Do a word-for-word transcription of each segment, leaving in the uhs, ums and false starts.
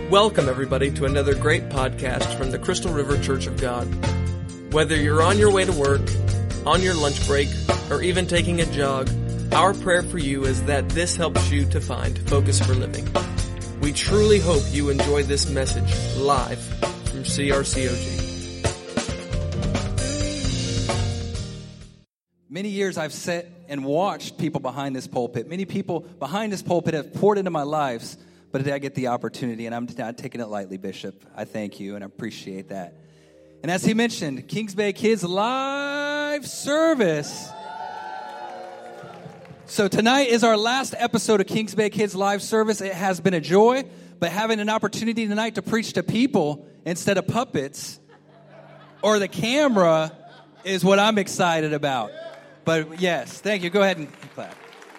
Welcome, everybody, to another great podcast from the Crystal River Church of God. Whether you're on your way to work, on your lunch break, or even taking a jog, our prayer for you is that this helps you to find focus for living. We truly hope you enjoy this message live from C R C O G. Many years I've sat and watched people behind this pulpit. Many people behind this pulpit have poured into my lives, but today I get the opportunity, and I'm not taking it lightly, Bishop. I thank you, and I appreciate that. And as he mentioned, Kings Bay Kids live service. So tonight is our last episode of Kings Bay Kids live service. It has been a joy, but having an opportunity tonight to preach to people instead of puppets or the camera is what I'm excited about. But yes, thank you. Go ahead and clap.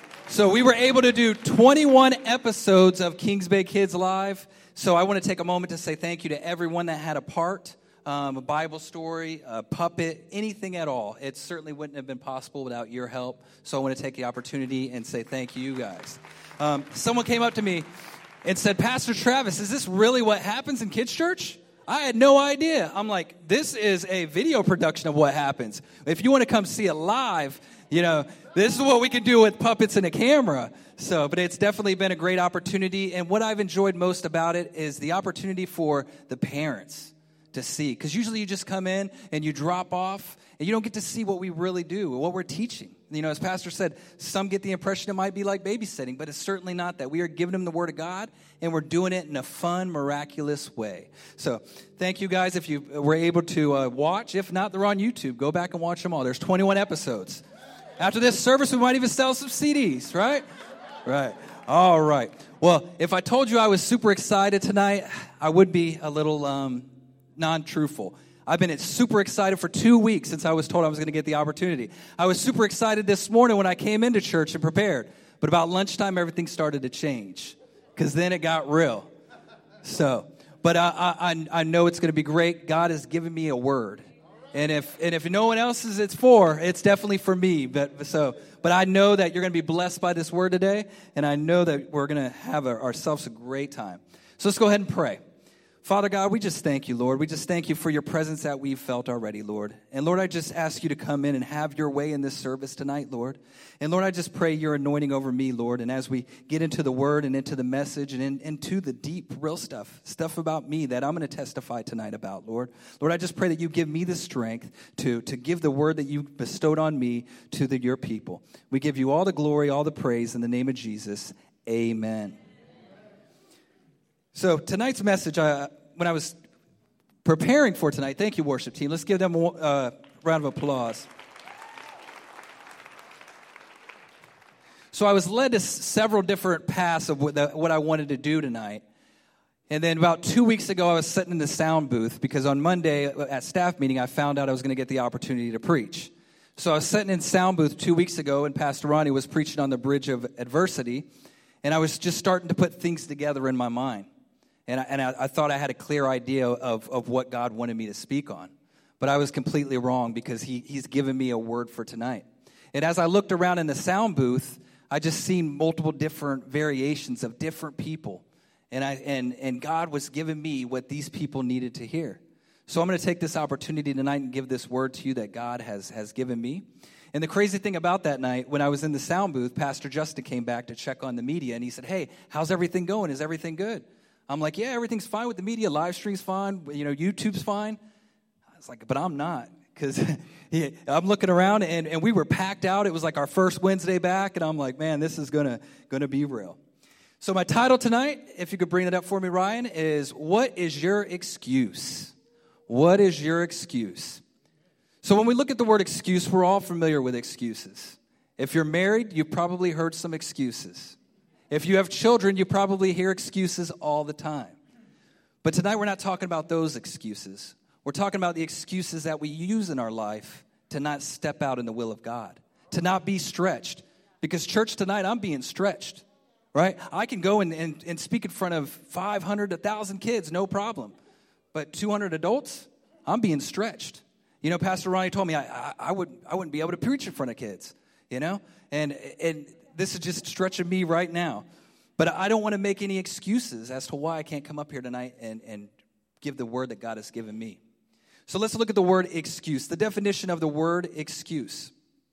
So we were able to do twenty-one episodes of Kings Bay Kids Live. So I want to take a moment to say thank you to everyone that had a part, um, a Bible story, a puppet, anything at all. It certainly wouldn't have been possible without your help. So I want to take the opportunity and say thank you, you guys. Um, someone came up to me and said, Pastor Travis, is this really what happens in kids' church? I had no idea. I'm like, this is a video production of what happens. If you want to come see it live, you know, this is what we can do with puppets and a camera. So, but it's definitely been a great opportunity. And what I've enjoyed most about it is the opportunity for the parents to see. Because usually you just come in and you drop off and you don't get to see what we really do, what we're teaching. You know, as Pastor said, some get the impression it might be like babysitting, but it's certainly not that. We are giving them the Word of God, and we're doing it in a fun, miraculous way. So thank you guys if you were able to uh, watch. If not, they're on YouTube. Go back and watch them all. There's twenty-one episodes. After this service, we might even sell some C Ds, right? Right. All right. Well, if I told you I was super excited tonight, I would be a little um, non-truthful. I've been super excited for two weeks since I was told I was going to get the opportunity. I was super excited this morning when I came into church and prepared. But about lunchtime, everything started to change because then it got real. So, but I, I, I know it's going to be great. God has given me a word. And if and if no one else is it's for, it's definitely for me. But so, but I know that you're going to be blessed by this word today. And I know that we're going to have our, ourselves a great time. So let's go ahead and pray. Father God, we just thank you, Lord. We just thank you for your presence that we've felt already, Lord. And Lord, I just ask you to come in and have your way in this service tonight, Lord. And Lord, I just pray your anointing over me, Lord. And as we get into the word and into the message and in, into the deep, real stuff, stuff about me that I'm going to testify tonight about, Lord. Lord, I just pray that you give me the strength to, to give the word that you bestowed on me to the, your people. We give you all the glory, all the praise in the name of Jesus. Amen. So tonight's message, uh, when I was preparing for tonight, thank you, worship team. Let's give them a uh, round of applause. So I was led to several different paths of what, the, what I wanted to do tonight. And then about two weeks ago, I was sitting in the sound booth because on Monday at staff meeting, I found out I was going to get the opportunity to preach. So I was sitting in sound booth two weeks ago, and Pastor Ronnie was preaching on the bridge of adversity. And I was just starting to put things together in my mind. And I, and I, I thought I had a clear idea of, of what God wanted me to speak on. But I was completely wrong because he, he's given me a word for tonight. And as I looked around in the sound booth, I just seen multiple different variations of different people. And, I, and, and God was giving me what these people needed to hear. So I'm going to take this opportunity tonight and give this word to you that God has, has given me. And the crazy thing about that night, when I was in the sound booth, Pastor Justin came back to check on the media. And he said, hey, how's everything going? Is everything good? I'm like, yeah, everything's fine with the media. Live stream's fine. You know, YouTube's fine. I was like, but I'm not. Because I'm looking around, and, and we were packed out. It was like our first Wednesday back. And I'm like, man, this is going to gonna be real. So my title tonight, if you could bring it up for me, Ryan, is What is Your Excuse? What is your excuse? So when we look at the word excuse, we're all familiar with excuses. If you're married, you've probably heard some excuses. If you have children, you probably hear excuses all the time. But tonight we're not talking about those excuses. We're talking about the excuses that we use in our life to not step out in the will of God, to not be stretched. Because church tonight, I'm being stretched, right? I can go and, and, and speak in front of five hundred, one thousand kids, no problem. But two hundred adults, I'm being stretched. You know, Pastor Ronnie told me I, I, I, would, I wouldn't be able to preach in front of kids, you know? And and this is just stretching me right now. But I don't want to make any excuses as to why I can't come up here tonight and, and give the word that God has given me. So let's look at the word excuse. The definition of the word excuse.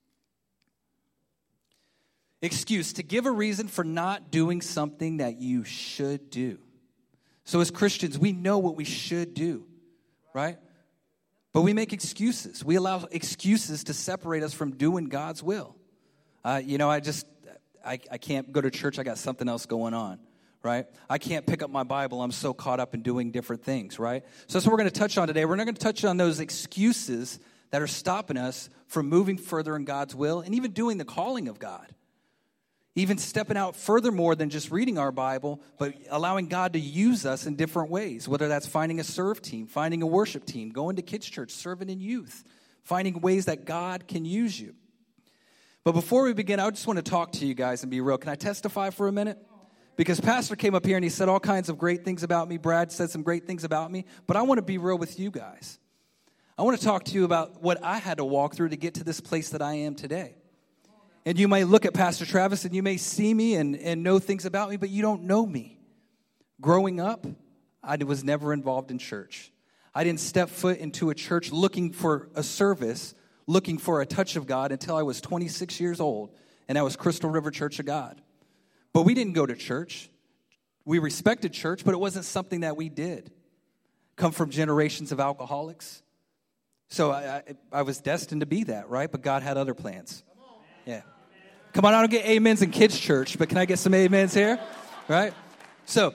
Excuse, to give a reason for not doing something that you should do. So as Christians, we know what we should do, right? But we make excuses. We allow excuses to separate us from doing God's will. Uh, you know, I just, I, I can't go to church. I got something else going on, right? I can't pick up my Bible. I'm so caught up in doing different things, right? So that's what we're going to touch on today. We're not going to touch on those excuses that are stopping us from moving further in God's will and even doing the calling of God. Even stepping out further more than just reading our Bible, but allowing God to use us in different ways, whether that's finding a serve team, finding a worship team, going to kids' church, serving in youth, finding ways that God can use you. But before we begin, I just want to talk to you guys and be real. Can I testify for a minute? Because Pastor came up here and he said all kinds of great things about me. Brad said some great things about me. But I want to be real with you guys. I want to talk to you about what I had to walk through to get to this place that I am today. And you may look at Pastor Travis and you may see me and, and know things about me, but you don't know me. Growing up, I was never involved in church. I didn't step foot into a church looking for a service, looking for a touch of God until I was twenty-six years old, and that was Crystal River Church of God. But we didn't go to church. We respected church, but it wasn't something that we did. Come from generations of alcoholics. So I, I, I was destined to be that, right? But God had other plans. Yeah. Come on, I don't get amens in kids' church, but can I get some amens here? Right? So,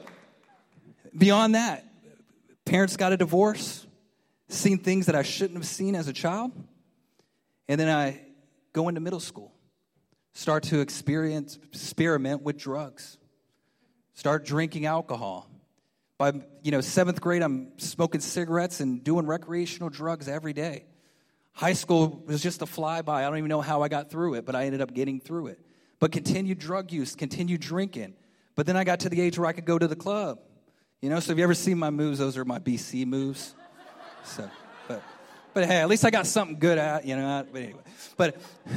beyond that, parents got a divorce, seen things that I shouldn't have seen as a child, and then I go into middle school, start to experience, experiment with drugs, start drinking alcohol. By, you know, seventh grade, I'm smoking cigarettes and doing recreational drugs every day. High school was just a flyby. I don't even know how I got through it, but I ended up getting through it. But continued drug use, continued drinking. But then I got to the age where I could go to the club. You know, so if you ever seen my moves, those are my B C moves. So, but, but hey, at least I got something good at, you know. But anyway, but,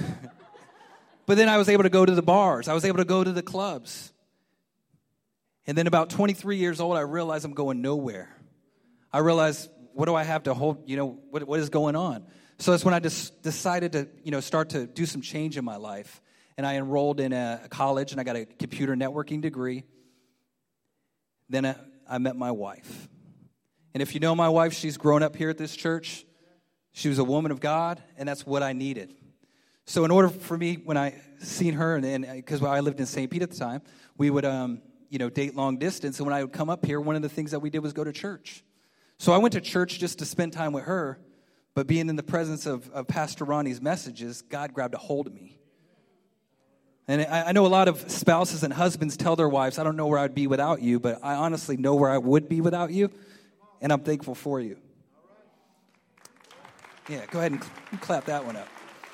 but then I was able to go to the bars. I was able to go to the clubs. And then about twenty-three years old, I realized I'm going nowhere. I realized, what do I have to hold, you know, what what is going on? So that's when I just decided to, you know, start to do some change in my life. And I enrolled in a college, and I got a computer networking degree. Then I, I met my wife. And if you know my wife, she's grown up here at this church. She was a woman of God, and that's what I needed. So in order for me, when I seen her, and because I lived in Saint Pete at the time, we would, um, you know, date long distance. And when I would come up here, one of the things that we did was go to church. So I went to church just to spend time with her. But being in the presence of, of Pastor Ronnie's messages, God grabbed a hold of me. And I, I know a lot of spouses and husbands tell their wives, I don't know where I'd be without you, but I honestly know where I would be without you, and I'm thankful for you. Yeah, go ahead and cl- clap that one up.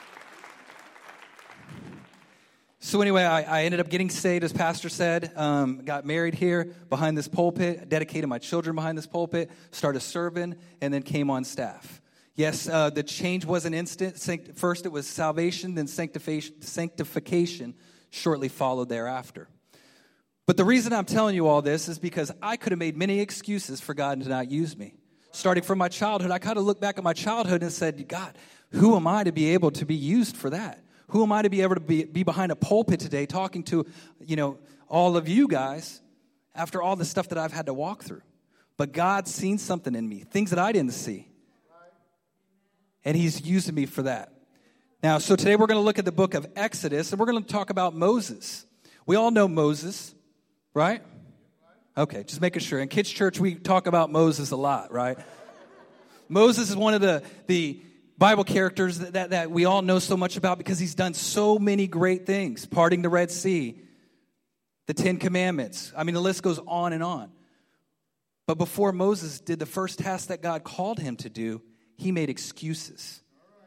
So anyway, I, I ended up getting saved, as Pastor said, um, got married here behind this pulpit, dedicated my children behind this pulpit, started serving, and then came on staff. Yes, uh, the change wasn't instant. Sanct- First it was salvation, then sanctification, sanctification shortly followed thereafter. But the reason I'm telling you all this is because I could have made many excuses for God to not use me. Starting from my childhood, I kind of looked back at my childhood and said, God, who am I to be able to be used for that? Who am I to be able to be, be behind a pulpit today talking to, you know, all of you guys after all the stuff that I've had to walk through? But God's seen something in me, things that I didn't see. And he's using me for that. Now, so today we're going to look at the book of Exodus, and we're going to talk about Moses. We all know Moses, right? Okay, just making sure. In kids' church, we talk about Moses a lot, right? Moses is one of the, the Bible characters that, that, that we all know so much about because he's done so many great things. Parting the Red Sea, the Ten Commandments. I mean, the list goes on and on. But before Moses did the first task that God called him to do, he made excuses.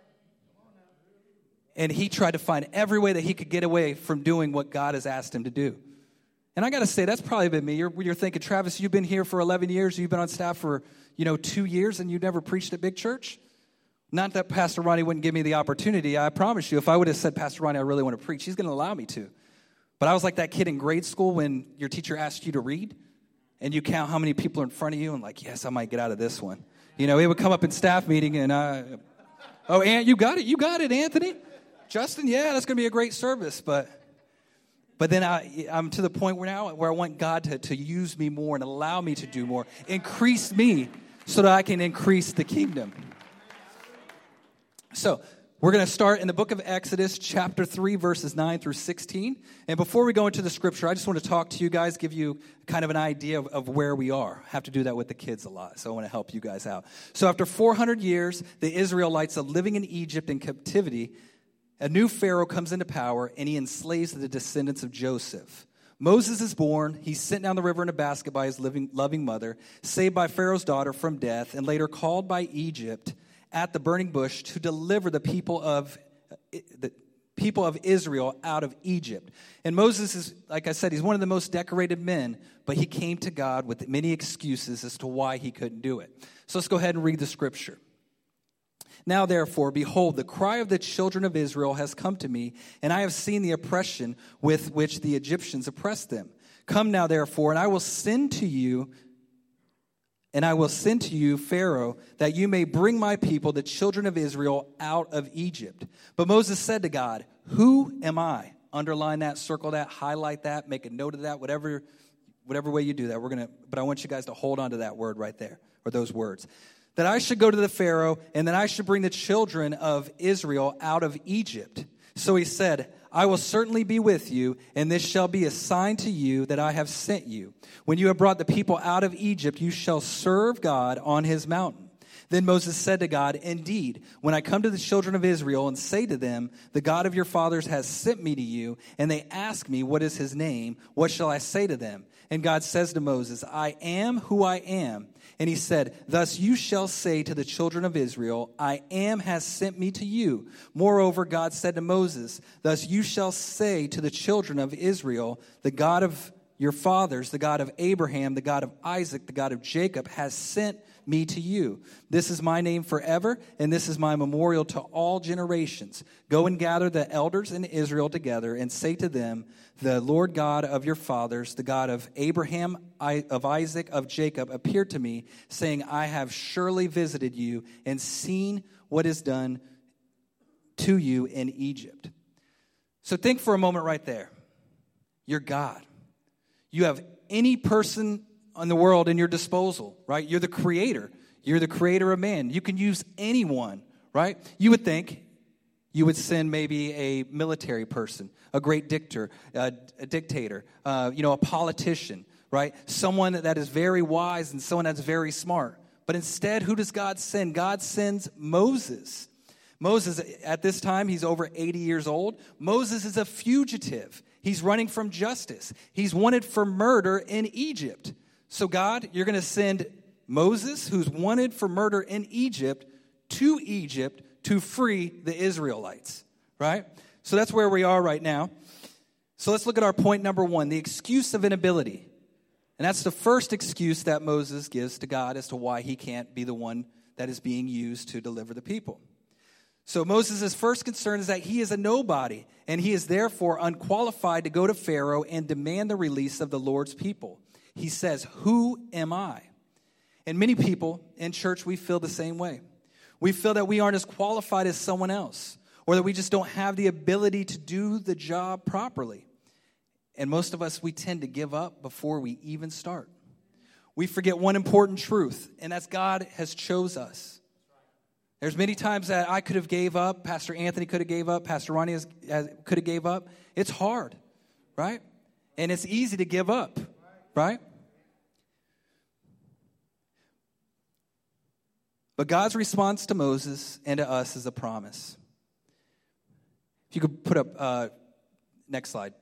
And he tried to find every way that he could get away from doing what God has asked him to do. And I got to say, that's probably been me. You're, you're thinking, Travis, you've been here for eleven years. You've been on staff for, you know, two years, and you've never preached at big church? Not that Pastor Ronnie wouldn't give me the opportunity. I promise you, if I would have said, Pastor Ronnie, I really want to preach, he's going to allow me to. But I was like that kid in grade school when your teacher asked you to read, and you count how many people are in front of you, and like, yes, I might get out of this one. You know, it would come up in staff meeting, and I, oh, Aunt, you got it, you got it, Anthony. Justin, yeah, that's going to be a great service. But but then I, I'm to the point where now where I want God to, to use me more and allow me to do more, increase me so that I can increase the kingdom. So we're going to start in the book of Exodus, chapter three, verses nine through sixteen. And before we go into the scripture, I just want to talk to you guys, give you kind of an idea of, of where we are. I have to do that with the kids a lot, so I want to help you guys out. So after four hundred years, the Israelites are living in Egypt in captivity. A new Pharaoh comes into power, and he enslaves the descendants of Joseph. Moses is born. He's sent down the river in a basket by his living, loving mother, saved by Pharaoh's daughter from death, and later called by Egypt at the burning bush to deliver the people of the people of Israel out of Egypt. And Moses is, like I said, he's one of the most decorated men, but he came to God with many excuses as to why he couldn't do it. So let's go ahead and read the scripture. Now, therefore, behold, the cry of the children of Israel has come to me, and I have seen the oppression with which the Egyptians oppressed them. Come now, therefore, and I will send to you And I will send to you Pharaoh, that you may bring my people, the children of Israel, out of Egypt. But Moses said to God, who am I? Underline that, circle that, highlight that, make a note of that, whatever whatever way you do that. We're gonna, but I want you guys to hold on to that word right there, or those words. That I should go to the Pharaoh, and that I should bring the children of Israel out of Egypt. So he said, I will certainly be with you, and this shall be a sign to you that I have sent you. When you have brought the people out of Egypt, you shall serve God on his mountain. Then Moses said to God, indeed, when I come to the children of Israel and say to them, the God of your fathers has sent me to you, and they ask me, what is his name? What shall I say to them? And God says to Moses, I am who I am. And he said, thus you shall say to the children of Israel, I am has sent me to you. Moreover, God said to Moses, thus you shall say to the children of Israel, the God of your fathers, the God of Abraham, the God of Isaac, the God of Jacob, has sent me to you. This is my name forever, and this is my memorial to all generations. Go and gather the elders in Israel together and say to them, the Lord God of your fathers, the God of Abraham, of Isaac, of Jacob, appeared to me, saying, I have surely visited you and seen what is done to you in Egypt. So think for a moment right there. You're God. You have any person in the world in your disposal, right? You're the creator. You're the creator of man. You can use anyone, right? You would think you would send maybe a military person, a great dictator, a, a dictator, uh, you know, a politician, right? Someone that is very wise and someone that's very smart. But instead, who does God send? God sends Moses. Moses, at this time, he's over eighty years old. Moses is a fugitive. He's running from justice. He's wanted for murder in Egypt. So God, you're going to send Moses, who's wanted for murder in Egypt, to Egypt to free the Israelites, right? So that's where we are right now. So let's look at our point number one, the excuse of inability. And that's the first excuse that Moses gives to God as to why he can't be the one that is being used to deliver the people. So Moses' first concern is that he is a nobody, and he is therefore unqualified to go to Pharaoh and demand the release of the Lord's people. He says, who am I? And many people in church, we feel the same way. We feel that we aren't as qualified as someone else, or that we just don't have the ability to do the job properly. And most of us, we tend to give up before we even start. We forget one important truth, and that's God has chose us. There's many times that I could have gave up, Pastor Anthony could have gave up, Pastor Ronnie has, has, could have gave up. It's hard, right? And it's easy to give up. Right? But God's response to Moses and to us is a promise. If you could put up, uh, next slide.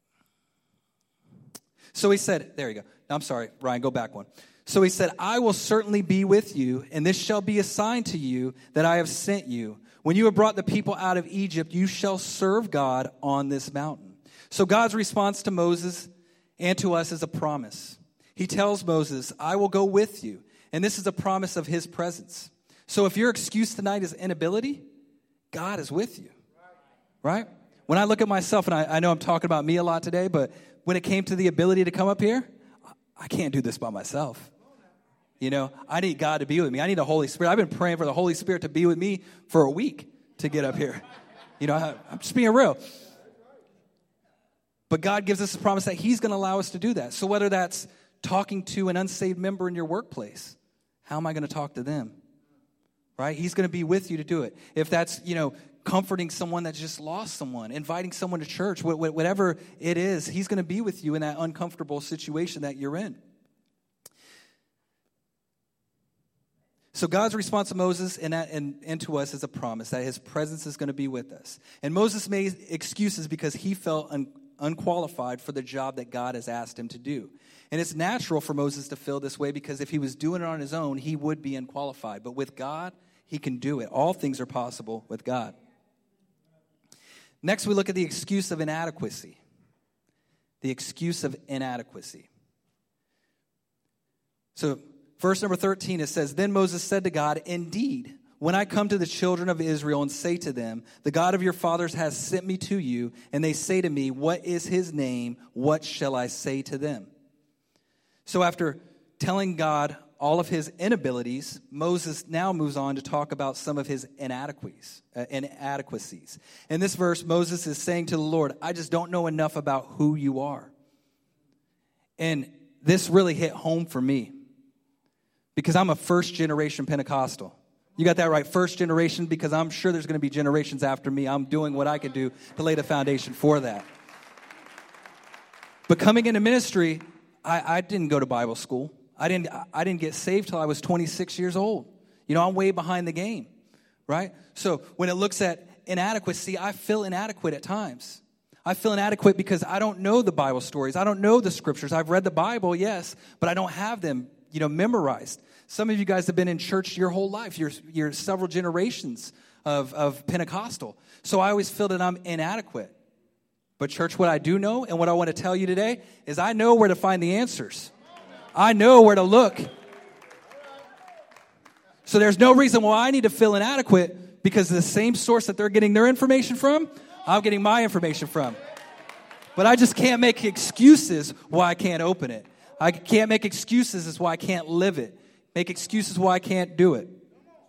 So he said, there you go. No, I'm sorry, Ryan, go back one. So he said, I will certainly be with you, and this shall be a sign to you that I have sent you. When you have brought the people out of Egypt, you shall serve God on this mountain. So God's response to Moses and to us is a promise. He tells Moses, I will go with you. And this is a promise of his presence. So if your excuse tonight is inability, God is with you. Right? When I look at myself, and I, I know I'm talking about me a lot today, but when it came to the ability to come up here, I can't do this by myself. You know, I need God to be with me. I need the Holy Spirit. I've been praying for the Holy Spirit to be with me for a week to get up here. You know, I, I'm just being real. But God gives us a promise that he's going to allow us to do that. So whether that's talking to an unsaved member in your workplace, how am I going to talk to them? Right? He's going to be with you to do it. If that's, you know, comforting someone that's just lost someone, inviting someone to church, whatever it is, he's going to be with you in that uncomfortable situation that you're in. So God's response to Moses and, that, and, and to us is a promise that his presence is going to be with us. And Moses made excuses because he felt un, unqualified for the job that God has asked him to do. And it's natural for Moses to feel this way because if he was doing it on his own, he would be unqualified. But with God, he can do it. All things are possible with God. Next, we look at the excuse of inadequacy. The excuse of inadequacy. So, verse number thirteen, it says, Then Moses said to God, Indeed, when I come to the children of Israel and say to them, The God of your fathers has sent me to you, and they say to me, What is his name? What shall I say to them? So after telling God all of his inabilities, Moses now moves on to talk about some of his inadequacies. Uh, inadequacies. In this verse, Moses is saying to the Lord, I just don't know enough about who you are. And this really hit home for me because I'm a first-generation Pentecostal. You got that right, first generation, because I'm sure there's going to be generations after me. I'm doing what I can do to lay the foundation for that. But coming into ministry, I, I didn't go to Bible school. I didn't I didn't get saved till I was twenty-six years old. You know, I'm way behind the game, right? So when it looks at inadequacy, I feel inadequate at times. I feel inadequate because I don't know the Bible stories. I don't know the scriptures. I've read the Bible, yes, but I don't have them, you know, memorized. Some of you guys have been in church your whole life. You're, you're several generations of, of Pentecostal. So I always feel that I'm inadequate. But church, what I do know and what I want to tell you today is I know where to find the answers. I know where to look. So there's no reason why I need to feel inadequate because the same source that they're getting their information from, I'm getting my information from. But I just can't make excuses why I can't open it. I can't make excuses as why I can't live it. Make excuses why I can't do it.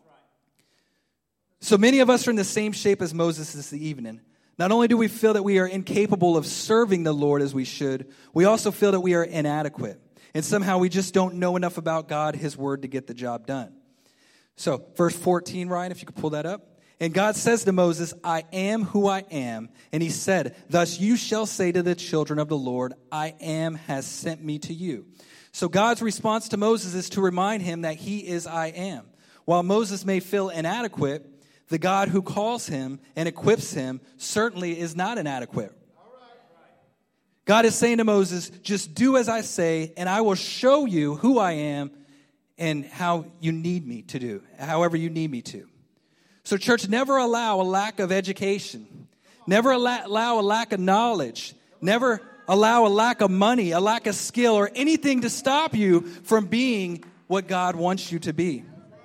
So many of us are in the same shape as Moses this evening. Not only do we feel that we are incapable of serving the Lord as we should, we also feel that we are inadequate. And somehow we just don't know enough about God, his word, to get the job done. So, verse fourteen, Ryan, if you could pull that up. And God says to Moses, I am who I am. And he said, Thus you shall say to the children of the Lord, I am has sent me to you. So God's response to Moses is to remind him that he is I am. While Moses may feel inadequate, the God who calls him and equips him certainly is not inadequate. God is saying to Moses, just do as I say, and I will show you who I am and how you need me to do, however you need me to. So church, never allow a lack of education. Never allow a lack of knowledge. Never allow a lack of money, a lack of skill, or anything to stop you from being what God wants you to be.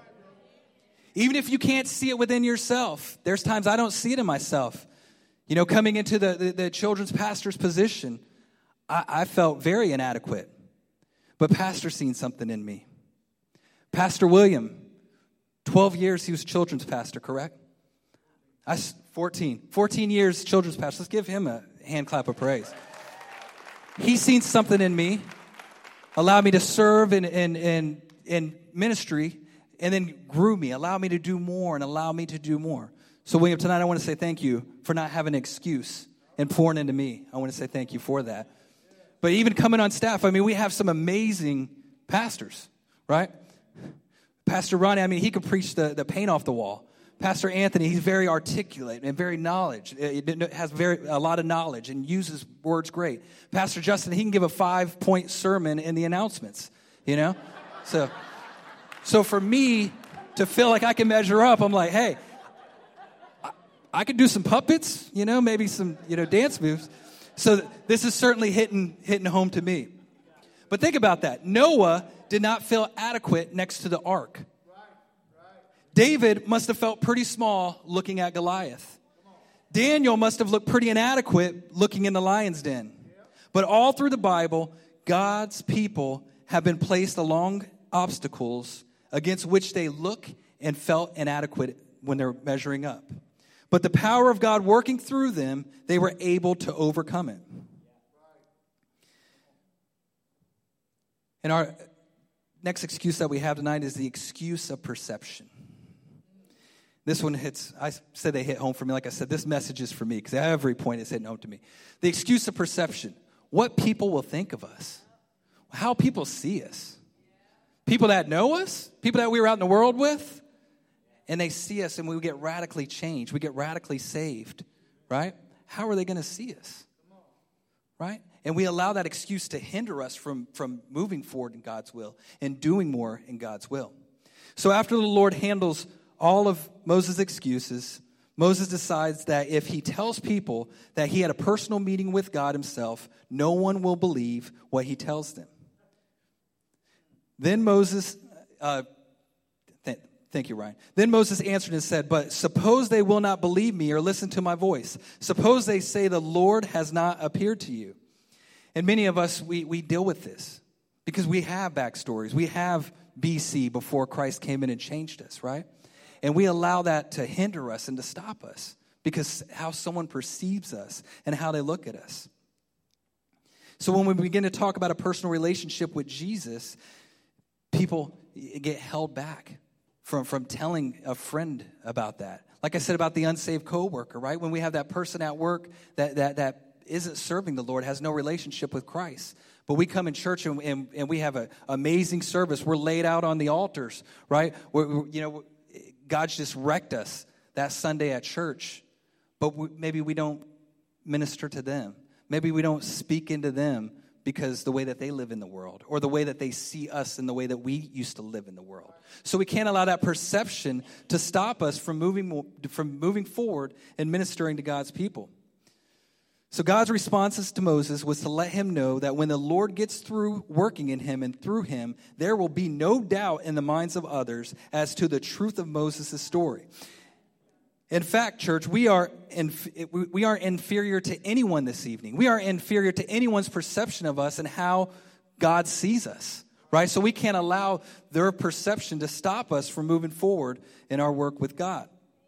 Even if you can't see it within yourself. There's times I don't see it in myself. You know, coming into the, the, the children's pastor's position, I, I felt very inadequate. But Pastor seen something in me. Pastor William, twelve years he was children's pastor, correct? I, fourteen. fourteen years children's pastor. Let's give him a hand clap of praise. He seen something in me, allowed me to serve in, in, in, in ministry, and then grew me, allowed me to do more and allow me to do more. So, William, tonight I want to say thank you for not having an excuse and pouring into me. I want to say thank you for that. But even coming on staff, I mean, we have some amazing pastors, right? Pastor Ronnie, I mean, he could preach the, the paint off the wall. Pastor Anthony, he's very articulate and very knowledge. It has very a lot of knowledge and uses words great. Pastor Justin, he can give a five-point sermon in the announcements, you know? So, so for me to feel like I can measure up, I'm like, hey, I, I could do some puppets, you know, maybe some, you know, dance moves. So this is certainly hitting hitting home to me. But think about that. Noah did not feel adequate next to the ark. David must have felt pretty small looking at Goliath. Daniel must have looked pretty inadequate looking in the lion's den. But all through the Bible, God's people have been placed along obstacles against which they look and felt inadequate when they're measuring up. But the power of God working through them, they were able to overcome it. And our next excuse that we have tonight is the excuse of perception. This one hits, I said they hit home for me. Like I said, this message is for me because every point is hitting home to me. The excuse of perception. What people will think of us. How people see us. People that know us. People that we were out in the world with. And they see us and we get radically changed. We get radically saved. Right? How are they going to see us? Right? And we allow that excuse to hinder us from, from moving forward in God's will and doing more in God's will. So after the Lord handles all of Moses' excuses, Moses decides that if he tells people that he had a personal meeting with God himself, no one will believe what he tells them. Then Moses, uh, th- thank you, Ryan. Then Moses answered and said, but suppose they will not believe me or listen to my voice. Suppose they say the Lord has not appeared to you. And many of us, we, we deal with this because we have backstories. We have B C before Christ came in and changed us, right? And we allow that to hinder us and to stop us because how someone perceives us and how they look at us. So when we begin to talk about a personal relationship with Jesus, people get held back from, from telling a friend about that. Like I said about the unsaved coworker, right? When we have that person at work that that that isn't serving the Lord, has no relationship with Christ. But we come in church and, and, and we have an amazing service. We're laid out on the altars, right? We're, we're, you know, God's just wrecked us that Sunday at church. But we, maybe we don't minister to them. Maybe we don't speak into them because the way that they live in the world or the way that they see us and the way that we used to live in the world. So we can't allow that perception to stop us from moving, from moving forward and ministering to God's people. So God's responses to Moses was to let him know that when the Lord gets through working in him and through him, there will be no doubt in the minds of others as to the truth of Moses' story. In fact, church, we are inf- we are inferior to anyone this evening. We are inferior to anyone's perception of us and how God sees us, right? So we can't allow their perception to stop us from moving forward in our work with God.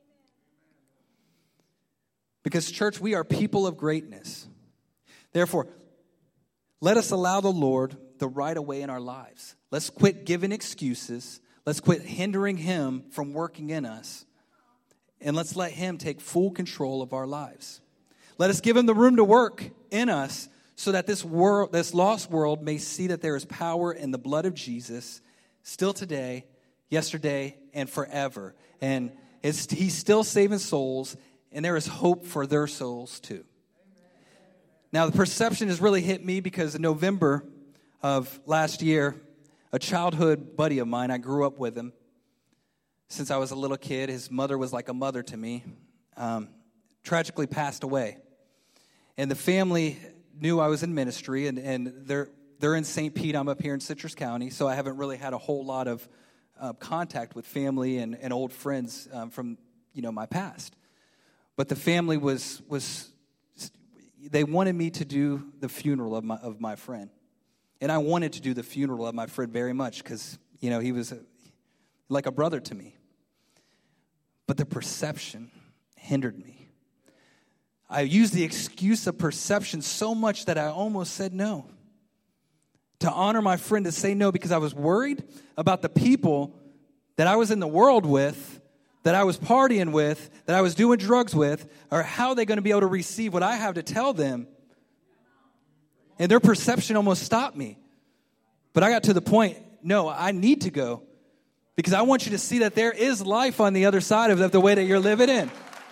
Because, church, we are people of greatness. Therefore, let us allow the Lord the right of way in our lives. Let's quit giving excuses. Let's quit hindering him from working in us. And let's let him take full control of our lives. Let us give him the room to work in us so that this world, this lost world may see that there is power in the blood of Jesus still today, yesterday, and forever. And it's, he's still saving souls. And there is hope for their souls too. Now, the perception has really hit me because in November of last year, a childhood buddy of mine, I grew up with him since I was a little kid. His mother was like a mother to me, um, tragically passed away. And the family knew I was in ministry, and, and they're, they're in Saint Pete. I'm up here in Citrus County, so I haven't really had a whole lot of uh, contact with family and, and old friends um, from you know my past. But the family was, was they wanted me to do the funeral of my of my friend. And I wanted to do the funeral of my friend very much because, you know, he was a, like a brother to me. But the perception hindered me. I used the excuse of perception so much that I almost said no. To honor my friend, to say no because I was worried about the people that I was in the world with, that I was partying with, that I was doing drugs with, or how are they going to be able to receive what I have to tell them? And their perception almost stopped me. But I got to the point, no, I need to go. Because I want you to see that there is life on the other side of the way that you're living in.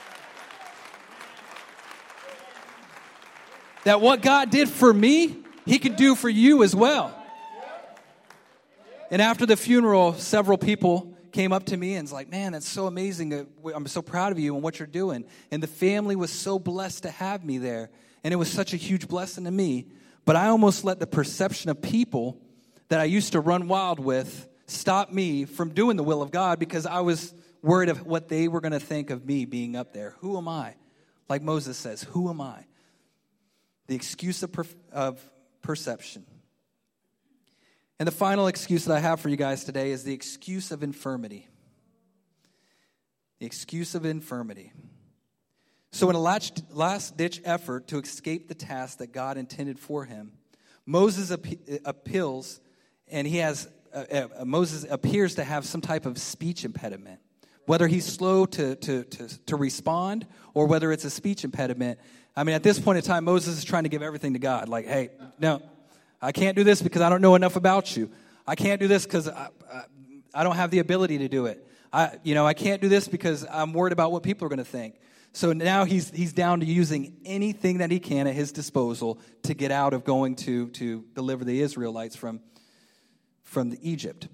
That what God did for me, he can do for you as well. And after the funeral, several people came up to me and was like, man, that's so amazing. I'm so proud of you and what you're doing. And the family was so blessed to have me there. And it was such a huge blessing to me. But I almost let the perception of people that I used to run wild with stop me from doing the will of God because I was worried of what they were going to think of me being up there. Who am I? Like Moses says, who am I? The excuse of, per- of perception. And the final excuse that I have for you guys today is the excuse of infirmity. The excuse of infirmity. So in a last-ditch effort to escape the task that God intended for him, Moses appeals, and he has uh, uh, Moses appears to have some type of speech impediment. Whether he's slow to, to, to, to respond or whether it's a speech impediment. I mean, at this point in time, Moses is trying to give everything to God. Like, hey, no, I can't do this because I don't know enough about you. I can't do this because I, I, I don't have the ability to do it. I, you know, I can't do this because I'm worried about what people are going to think. So now he's he's down to using anything that he can at his disposal to get out of going to to deliver the Israelites from from the Egypt.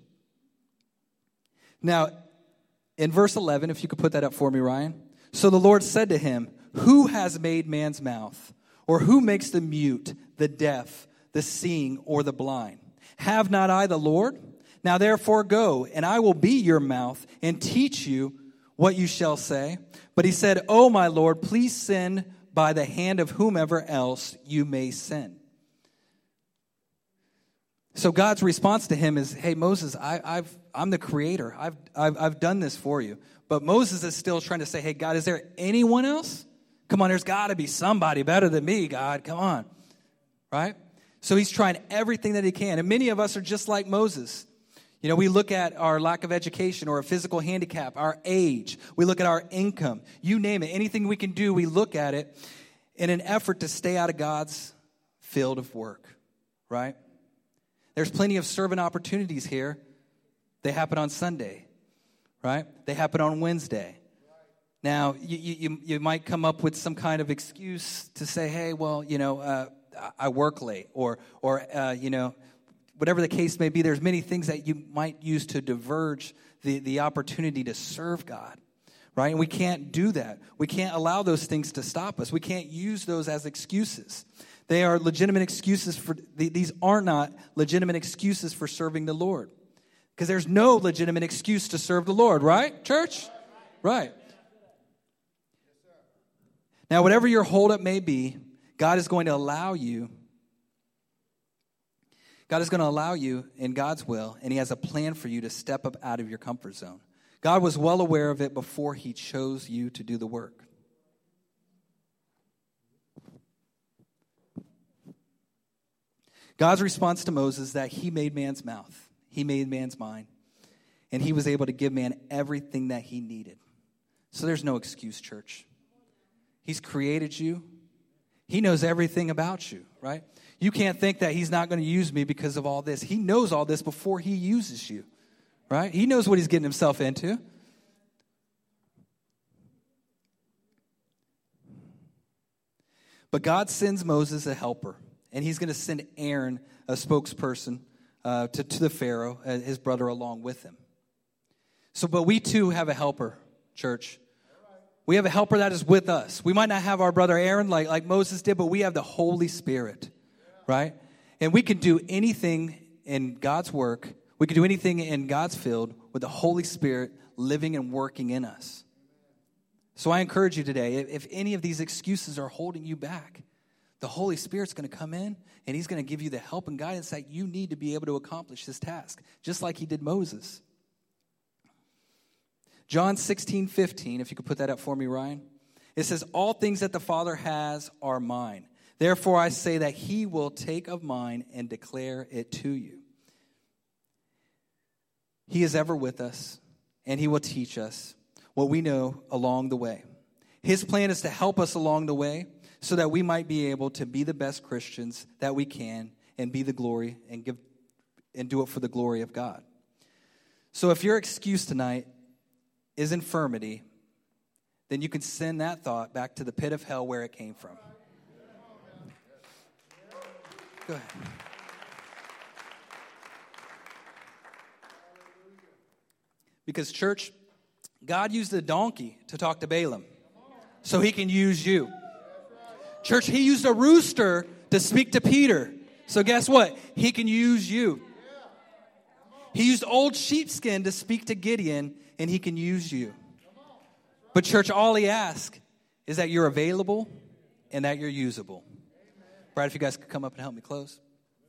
Now, in verse eleven, if you could put that up for me, Ryan. So the Lord said to him, "Who has made man's mouth? Or who makes the mute, the deaf, the seeing, or the blind? Have not I the Lord? Now therefore go, and I will be your mouth and teach you what you shall say." But he said, "Oh, my Lord, please send by the hand of whomever else you may send." So God's response to him is, "Hey, Moses, I, I've, I'm the creator. I've, I've, I've done this for you." But Moses is still trying to say, "Hey, God, is there anyone else? Come on, there's got to be somebody better than me, God. Come on." Right? So he's trying everything that he can. And many of us are just like Moses. You know, we look at our lack of education or a physical handicap, our age. We look at our income. You name it. Anything we can do, we look at it in an effort to stay out of God's field of work, right? There's plenty of servant opportunities here. They happen on Sunday, right? They happen on Wednesday. Now, you, you, you might come up with some kind of excuse to say, hey, well, you know, uh, I work late or, or uh, you know, whatever the case may be, there's many things that you might use to diverge the, the opportunity to serve God, right? And we can't do that. We can't allow those things to stop us. We can't use those as excuses. They are legitimate excuses for, these are not legitimate excuses for serving the Lord. Because there's no legitimate excuse to serve the Lord, right, church? Right. Now, whatever your holdup may be, God is going to allow you God is going to allow you in God's will, and he has a plan for you to step up out of your comfort zone. God was well aware of it before he chose you to do the work. God's response to Moses is that he made man's mouth. He made man's mind. And he was able to give man everything that he needed. So there's no excuse, church. He's created you. He knows everything about you, right? You can't think that he's not going to use me because of all this. He knows all this before he uses you, right? He knows what he's getting himself into. But God sends Moses a helper, and he's going to send Aaron, a spokesperson, uh, to, to the Pharaoh, uh, his brother, along with him. So, but we too have a helper, church. We have a helper that is with us. We might not have our brother Aaron like, like Moses did, but we have the Holy Spirit. Right? And we can do anything in God's work. We can do anything in God's field with the Holy Spirit living and working in us. So I encourage you today, if, if any of these excuses are holding you back, the Holy Spirit's going to come in and he's going to give you the help and guidance that you need to be able to accomplish this task, just like he did Moses. John sixteen fifteen, if you could put that up for me, Ryan. It says, "All things that the Father has are mine. Therefore, I say that he will take of mine and declare it to you." He is ever with us, and he will teach us what we know along the way. His plan is to help us along the way so that we might be able to be the best Christians that we can and be the glory and give and do it for the glory of God. So if your excuse tonight is infirmity, then you can send that thought back to the pit of hell where it came from. Go ahead. Because, church, God used a donkey to talk to Balaam, so he can use you. Church, he used a rooster to speak to Peter, so guess what? He can use you. He used old sheepskin to speak to Gideon, and he can use you. But, church, all he asks is that you're available and that you're usable. Brad, if you guys could come up and help me close.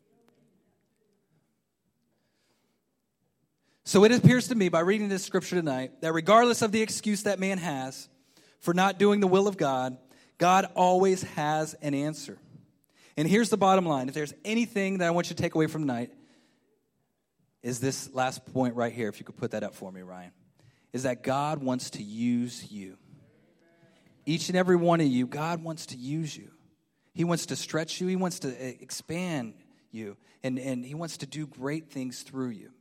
So it appears to me by reading this scripture tonight that regardless of the excuse that man has for not doing the will of God, God always has an answer. And here's the bottom line. If there's anything that I want you to take away from tonight, is this last point right here, if you could put that up for me, Ryan, is that God wants to use you. Each and every one of you, God wants to use you. He wants to stretch you. He wants to expand you. And, and he wants to do great things through you.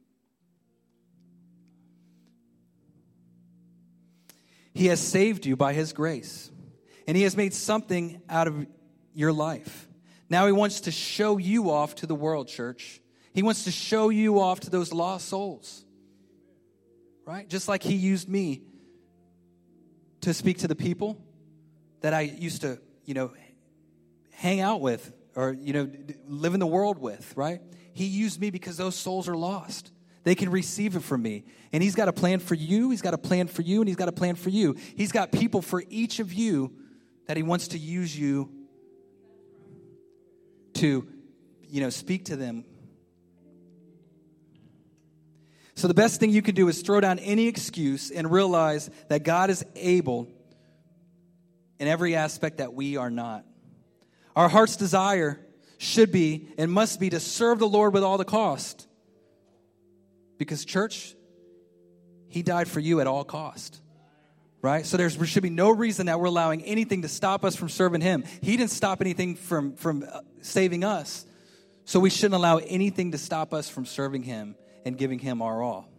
He has saved you by his grace. And he has made something out of your life. Now he wants to show you off to the world, church. He wants to show you off to those lost souls. Right? Just like he used me to speak to the people that I used to, you know, hang out with or, you know, live in the world with, right? He used me because those souls are lost. They can receive it from me. And he's got a plan for you. He's got a plan for you. And he's got a plan for you. He's got people for each of you that he wants to use you to, you know, speak to them. So the best thing you can do is throw down any excuse and realize that God is able in every aspect that we are not. Our heart's desire should be and must be to serve the Lord with all the cost. Because, church, he died for you at all cost. Right? So there's, there should be no reason that we're allowing anything to stop us from serving him. He didn't stop anything from, from saving us. So we shouldn't allow anything to stop us from serving him and giving him our all.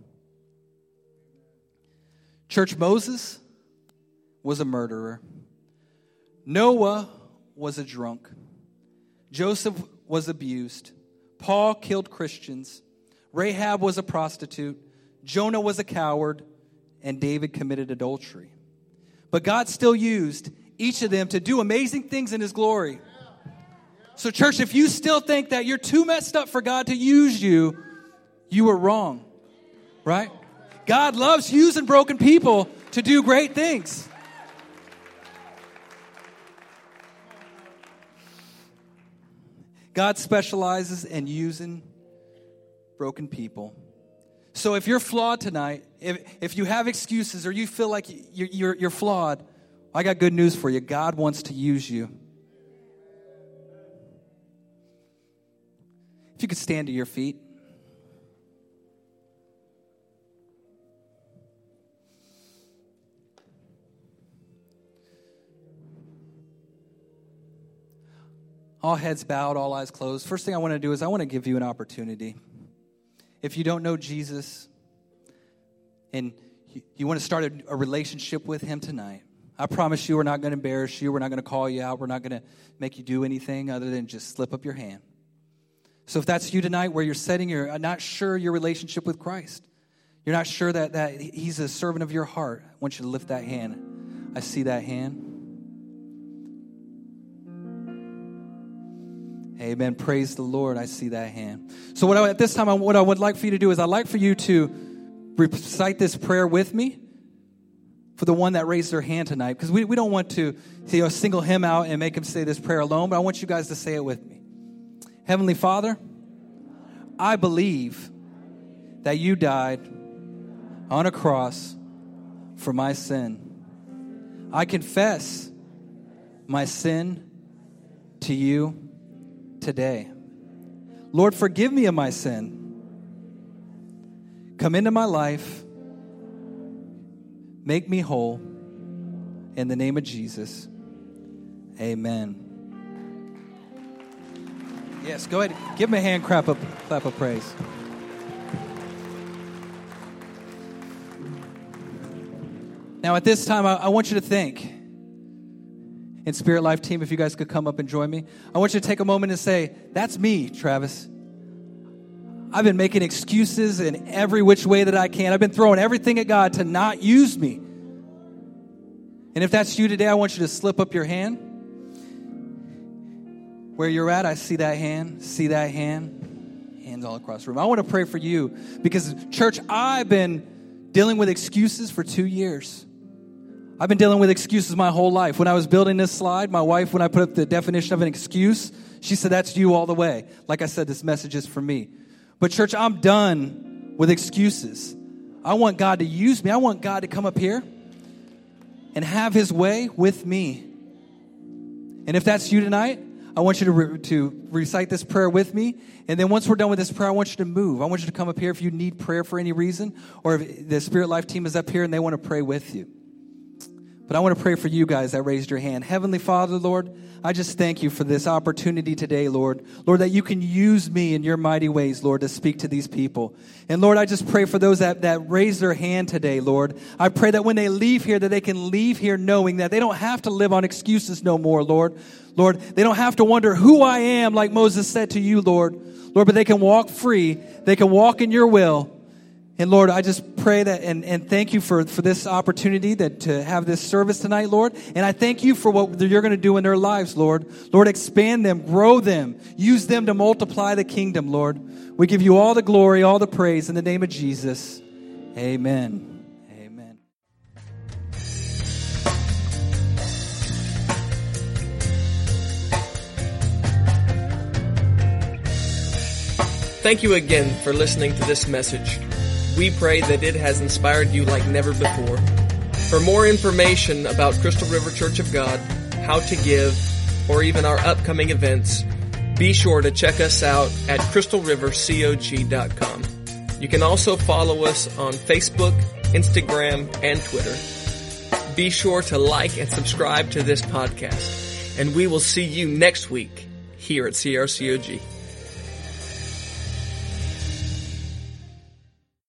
Church, Moses was a murderer. Noah was a drunk. Joseph was abused. Paul killed Christians. Rahab was a prostitute. Jonah was a coward. And David committed adultery. But God still used each of them to do amazing things in his glory. So, church, if you still think that you're too messed up for God to use you, you are wrong. Right? God loves using broken people to do great things. God specializes in using broken people. So if you're flawed tonight, if, if you have excuses or you feel like you're, you're, you're flawed, I got good news for you. God wants to use you. If you could stand to your feet. All heads bowed, all eyes closed. First thing I want to do is I want to give you an opportunity. If you don't know Jesus and you want to start a, a relationship with him tonight, I promise you we're not going to embarrass you. We're not going to call you out. We're not going to make you do anything other than just slip up your hand. So if that's you tonight where you're setting your, not sure your relationship with Christ, you're not sure that, that he's a servant of your heart, I want you to lift that hand. I see that hand. Amen. Praise the Lord. I see that hand. So what I, at this time, I, what I would like for you to do is I'd like for you to recite this prayer with me for the one that raised their hand tonight. Because we, we don't want to you know, single him out and make him say this prayer alone, but I want you guys to say it with me. Heavenly Father, I believe that you died on a cross for my sin. I confess my sin to you today. Lord, forgive me of my sin. Come into my life. Make me whole. In the name of Jesus. Amen. Yes, go ahead. Give him a hand clap of, clap of praise. Now at this time, I, I want you to think. And Spirit Life team, if you guys could come up and join me. I want you to take a moment and say, that's me, Travis. I've been making excuses in every which way that I can. I've been throwing everything at God to not use me. And if that's you today, I want you to slip up your hand. Where you're at, I see that hand, see that hand. Hands all across the room. I want to pray for you because, church, I've been dealing with excuses for two years. I've been dealing with excuses my whole life. When I was building this slide, my wife, when I put up the definition of an excuse, she said, that's you all the way. Like I said, this message is for me. But church, I'm done with excuses. I want God to use me. I want God to come up here and have his way with me. And if that's you tonight, I want you to, re- to recite this prayer with me. And then once we're done with this prayer, I want you to move. I want you to come up here if you need prayer for any reason, or if the Spirit Life team is up here and they want to pray with you. But I want to pray for you guys that raised your hand. Heavenly Father, Lord, I just thank you for this opportunity today, Lord. Lord, that you can use me in your mighty ways, Lord, to speak to these people. And Lord, I just pray for those that, that raise their hand today, Lord. I pray that when they leave here, that they can leave here knowing that they don't have to live on excuses no more, Lord. Lord, they don't have to wonder who I am, like Moses said to you, Lord. Lord, but they can walk free. They can walk in your will. And Lord, I just pray that and, and thank you for, for this opportunity that to have this service tonight, Lord. And I thank you for what you're going to do in their lives, Lord. Lord, expand them, grow them, use them to multiply the kingdom, Lord. We give you all the glory, all the praise in the name of Jesus. Amen. Amen. Thank you again for listening to this message. We pray that it has inspired you like never before. For more information about Crystal River Church of God, how to give, or even our upcoming events, be sure to check us out at crystal river cog dot com. You can also follow us on Facebook, Instagram, and Twitter. Be sure to like and subscribe to this podcast, and we will see you next week here at C R C O G.